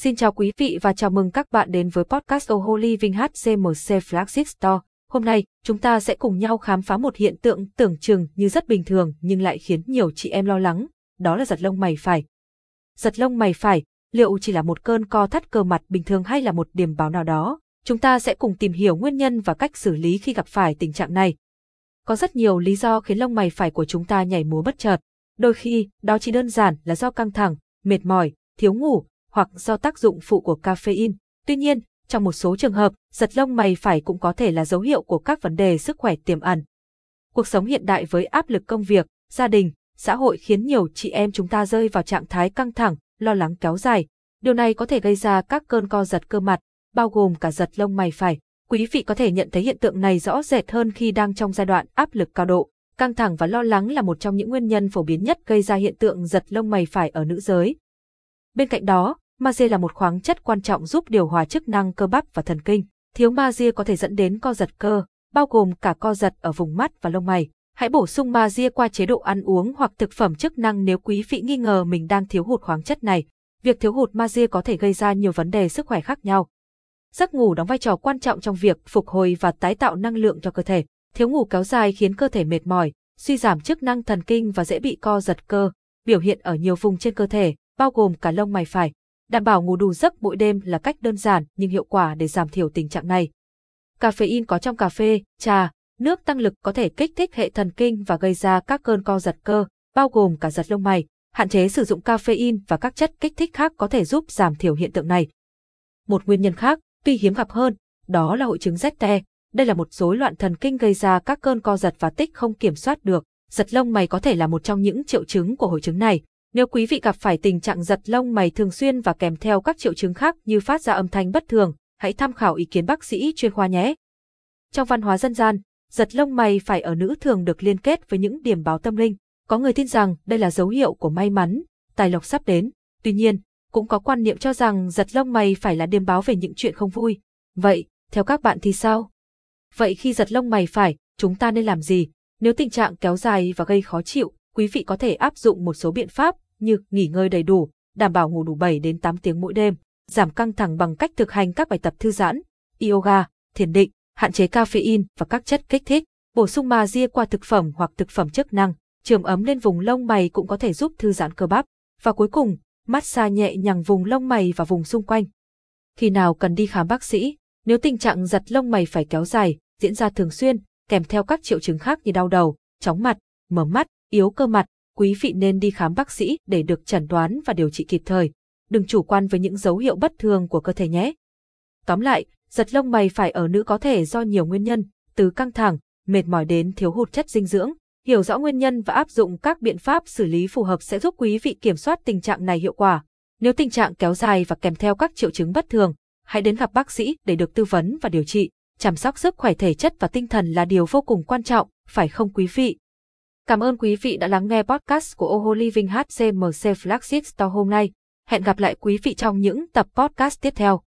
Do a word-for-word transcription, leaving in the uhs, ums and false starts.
Xin chào quý vị và chào mừng các bạn đến với podcast Oho Living hát xê em xê Flagship Store. Hôm nay, chúng ta sẽ cùng nhau khám phá một hiện tượng tưởng chừng như rất bình thường nhưng lại khiến nhiều chị em lo lắng, đó là giật lông mày phải. Giật lông mày phải, liệu chỉ là một cơn co thắt cơ mặt bình thường hay là một điềm báo nào đó? Chúng ta sẽ cùng tìm hiểu nguyên nhân và cách xử lý khi gặp phải tình trạng này. Có rất nhiều lý do khiến lông mày phải của chúng ta nhảy múa bất chợt. Đôi khi, đó chỉ đơn giản là do căng thẳng, mệt mỏi, thiếu ngủ, hoặc do tác dụng phụ của caffeine. Tuy nhiên, trong một số trường hợp, giật lông mày phải cũng có thể là dấu hiệu của các vấn đề sức khỏe tiềm ẩn. Cuộc sống hiện đại với áp lực công việc, gia đình, xã hội khiến nhiều chị em chúng ta rơi vào trạng thái căng thẳng, lo lắng kéo dài. Điều này có thể gây ra các cơn co giật cơ mặt, bao gồm cả giật lông mày phải. Quý vị có thể nhận thấy hiện tượng này rõ rệt hơn khi đang trong giai đoạn áp lực cao độ. Căng thẳng và lo lắng là một trong những nguyên nhân phổ biến nhất gây ra hiện tượng giật lông mày phải ở nữ giới. Bên cạnh đó, magie là một khoáng chất quan trọng giúp điều hòa chức năng cơ bắp và thần kinh. Thiếu magie có thể dẫn đến co giật cơ, bao gồm cả co giật ở vùng mắt và lông mày. Hãy bổ sung magie qua chế độ ăn uống hoặc thực phẩm chức năng nếu quý vị nghi ngờ mình đang thiếu hụt khoáng chất này. Việc thiếu hụt magie có thể gây ra nhiều vấn đề sức khỏe khác nhau. Giấc ngủ đóng vai trò quan trọng trong việc phục hồi và tái tạo năng lượng cho cơ thể. Thiếu ngủ kéo dài khiến cơ thể mệt mỏi, suy giảm chức năng thần kinh và dễ bị co giật cơ, biểu hiện ở nhiều vùng trên cơ thể, bao gồm cả lông mày phải. Đảm bảo ngủ đủ giấc mỗi đêm là cách đơn giản nhưng hiệu quả để giảm thiểu tình trạng này. Caffeine có trong cà phê, trà, nước tăng lực có thể kích thích hệ thần kinh và gây ra các cơn co giật cơ, bao gồm cả giật lông mày. Hạn chế sử dụng caffeine và các chất kích thích khác có thể giúp giảm thiểu hiện tượng này. Một nguyên nhân khác, tuy hiếm gặp hơn, đó là hội chứng Z T. Đây là một rối loạn thần kinh gây ra các cơn co giật và tích không kiểm soát được. Giật lông mày có thể là một trong những triệu chứng của hội chứng này. Nếu quý vị gặp phải tình trạng giật lông mày thường xuyên và kèm theo các triệu chứng khác như phát ra âm thanh bất thường, hãy tham khảo ý kiến bác sĩ chuyên khoa nhé. Trong văn hóa dân gian, giật lông mày phải ở nữ thường được liên kết với những điềm báo tâm linh. Có người tin rằng đây là dấu hiệu của may mắn, tài lộc sắp đến. Tuy nhiên, cũng có quan niệm cho rằng giật lông mày phải là điềm báo về những chuyện không vui. Vậy, theo các bạn thì sao? Vậy khi giật lông mày phải, chúng ta nên làm gì? Nếu tình trạng kéo dài và gây khó chịu, quý vị có thể áp dụng một số biện pháp như nghỉ ngơi đầy đủ, đảm bảo ngủ đủ bảy đến tám tiếng mỗi đêm, giảm căng thẳng bằng cách thực hành các bài tập thư giãn, yoga, thiền định, hạn chế caffeine và các chất kích thích, bổ sung magie qua thực phẩm hoặc thực phẩm chức năng, chườm ấm lên vùng lông mày cũng có thể giúp thư giãn cơ bắp. Và cuối cùng, massage nhẹ nhàng vùng lông mày và vùng xung quanh. Khi nào cần đi khám bác sĩ? Nếu tình trạng giật lông mày phải kéo dài, diễn ra thường xuyên, kèm theo các triệu chứng khác như đau đầu, chóng mặt, mờ mắt, yếu cơ mặt, quý vị nên đi khám bác sĩ để được chẩn đoán và điều trị kịp thời. Đừng chủ quan với những dấu hiệu bất thường của cơ thể nhé. Tóm lại, giật lông mày phải ở nữ có thể do nhiều nguyên nhân, từ căng thẳng, mệt mỏi đến thiếu hụt chất dinh dưỡng. Hiểu rõ nguyên nhân và áp dụng các biện pháp xử lý phù hợp sẽ giúp quý vị kiểm soát tình trạng này hiệu quả. Nếu tình trạng kéo dài và kèm theo các triệu chứng bất thường, hãy đến gặp bác sĩ để được tư vấn và điều trị. Chăm sóc sức khỏe thể chất và tinh thần là điều vô cùng quan trọng, phải không quý vị? Cảm ơn quý vị đã lắng nghe podcast của Oho Living hát xê em xê Flagship Store hôm nay. Hẹn gặp lại quý vị trong những tập podcast tiếp theo.